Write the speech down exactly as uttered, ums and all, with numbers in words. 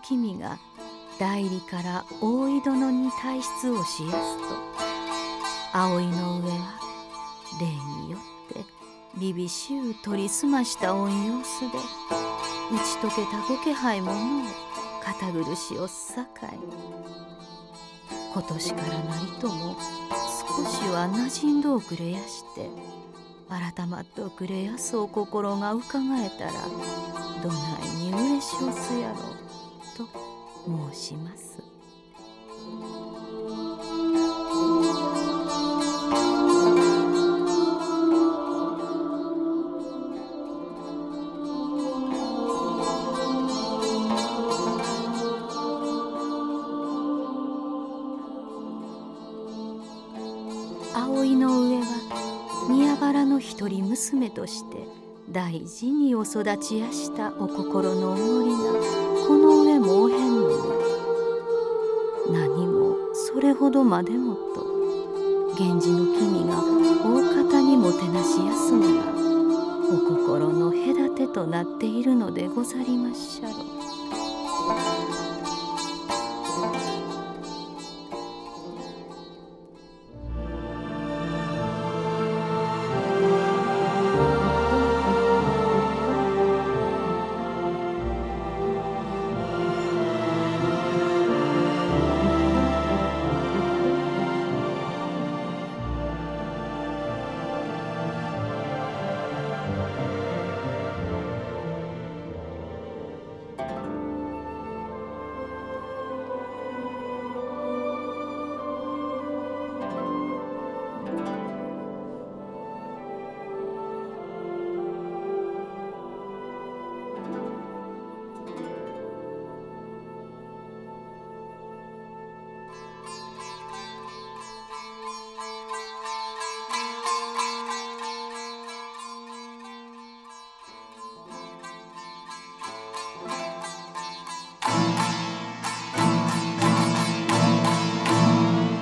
君が代理から大井殿に退出をしやすと、葵の上は礼によってびびしゅう取りすました御様子で、打ち解けたご気配ものう堅苦しおっさかい。今年からなりとも少しはなじんどおくれやして、改まっておくれやすお心が伺えたら、どないに嬉しおすやろうと申します。葵の上は宮柄の一人娘として大事にお育ちやしたお心のおもりがこの上もおへんのに、何もそれほどまでもと源氏の君が大方にもてなしやすのがお心の隔てとなっているのでござりまっしゃろ。